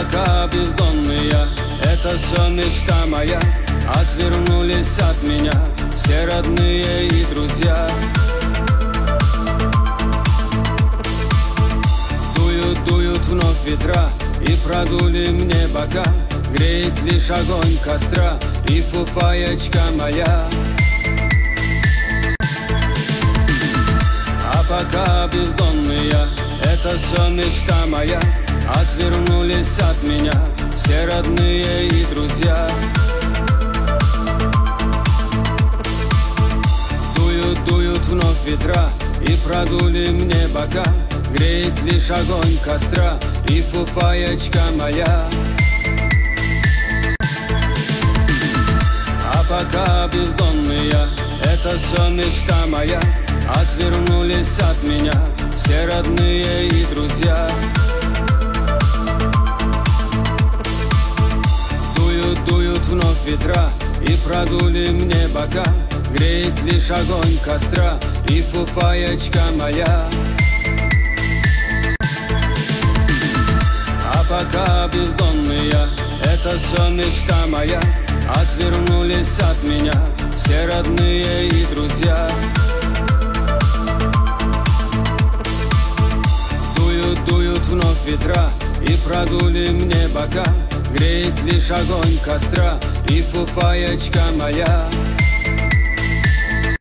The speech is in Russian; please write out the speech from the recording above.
пока бездомные, это все мечта моя. Отвернулись от меня все родные и друзья. Дуют вновь ветра и продули мне бока. Греет лишь огонь костра и фуфаечка моя. А пока бездомные, это все мечта моя. Отвернулись от меня все родные и друзья. Дуют вновь ветра и продули мне бока. Греет лишь огонь костра и фуфаечка моя. А пока бездомные, это все мечта моя. Отвернулись от меня все родные и друзья. Дуют вновь ветра и продули мне бока. Греет лишь огонь костра и фуфаечка моя. А пока бездомные, это все мечта моя. Отвернулись от меня все родные и друзья. Дуют вновь ветра и продули мне бока. Греет лишь огонь костра и фуфаечка моя.